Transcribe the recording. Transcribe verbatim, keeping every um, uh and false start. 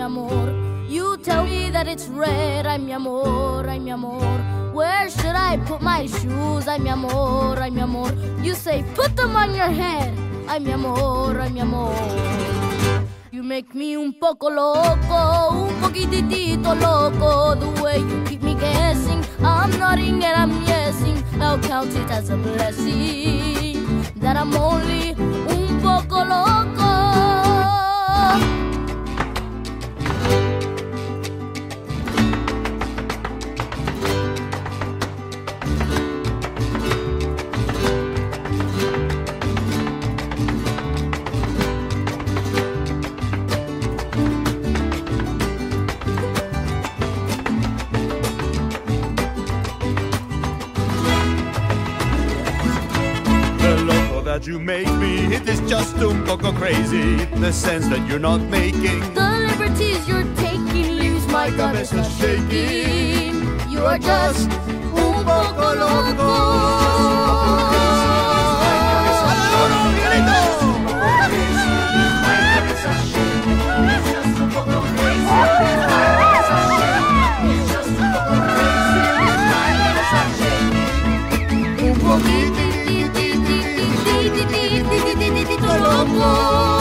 amor. You tell me that it's red, ay mi amor, ay mi amor. Where should I put my shoes, ay mi amor, ay mi amor. You say put them on your head, ay mi amor, ay mi amor. You make me un poco loco, un poquitito loco. The way you keep me guessing, I'm nodding and I'm yesing. I'll count it as a blessing that I'm only un poco loco. That you make me, it is just un poco crazy. The sense that you're not making the liberties you're taking leaves my cabeza shaking. You are just un poco loco. Un poquitito loco.